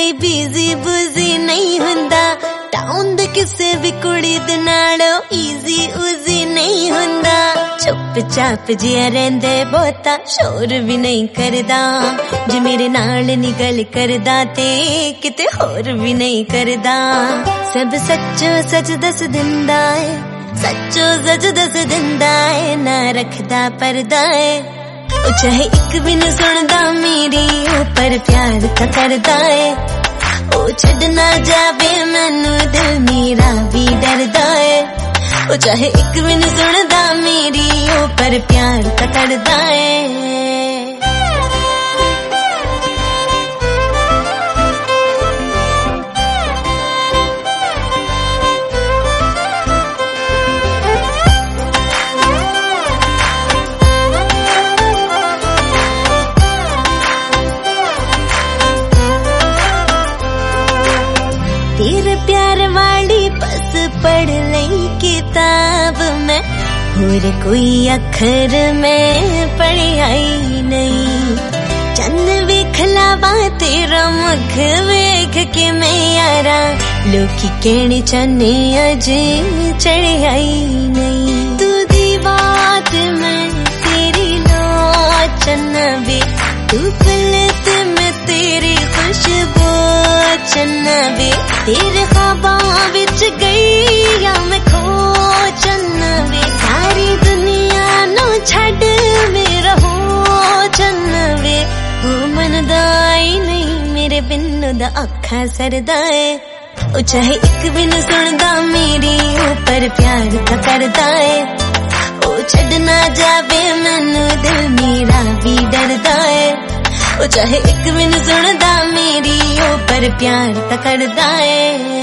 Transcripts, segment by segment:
कोई बिजी बुजी नहीं हुंदा, टाउन दे किसे भी कुड़ी दे नालों इजी उजी नहीं हुंदा। चुप चाप जिया रहंदे बहुता शोर भी नहीं करदा, जे मेरे नाल नी गल करदा ते किते होर भी नहीं करदा। सब सच्चो सच दस दिंदा है, सच्चो सच दस दिंदा है, ना रखदा परदा है। ओ चाहे एक भी न सुनदा मेरी पर प्यार ता करदा है। ओ छड़ना जावे मैनू दिल मेरा भी डरदा है। ओ चाहे एक भी न सुनदा मेरी पर प्यार ता करदा है। तेरे प्यार वाली बस पढ़ लई किताब में, और कोई अखर में पढ़ी आई नहीं। चंद वेख लावा तेरा मुख वेख के मैं यारा, लोकी कहने चने अजे चढ़ी आई नहीं। तू दी बात में तेरी लोचन वे, तू गलत में तेरी खुशबू चन्नवे, तेरे ख्वाबां विच गई या मैं खो चन्नवे। सारी दुनिया नो छड़ मेरा हो चन्नवे, वो मनदा ही नहीं मेरे बिन दा अखा सरदा है। ओ चाहे एक भी न सुनदा मेरी पर प्यार ता करदा है। ओ छड़ना जावे मैनू दिल मेरा भी डरदा है। ओ चाहे एक भी न सुनदा मेरी पर प्यार ता करदा है।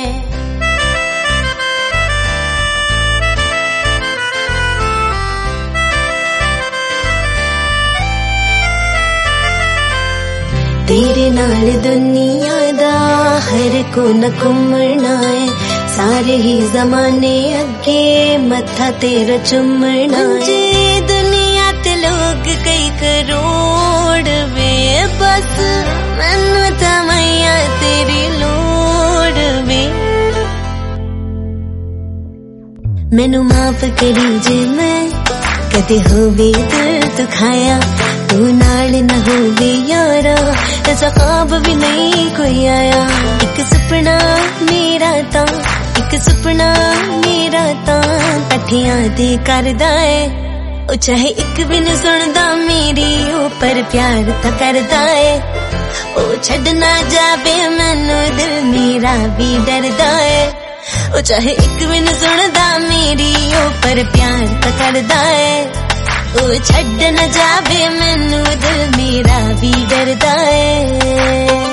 तेरे नाल दुनिया दा हर कोना घुमना है, सारे ही जमाने अगे मत्था तेरा चुमना है। दुनिया ते लोग कई करोड़ वे, बस मैनू ता मैया तेरी लोड़ वे। मैनू माफ करी जे मैं कदे होवे दिल दुखाया, तू नाल न होवे यारा ऐसा ख्वाब भी नहीं कोई आया। एक सुपना मेरा ता, एक सुपना मेरा ता कठियां दे करदा है। ओ चाहे एक भी न सुनदा मेरी पर प्यार ता करदा है। ओ छड़ना जावे मैनू दिल मेरा भी डरदा है। ओ चाहे एक भी न सुनदा मेरी पर प्यार ता करदा है। ओ छड़ न जावे मैनू दिल मेरा भी डरदा है।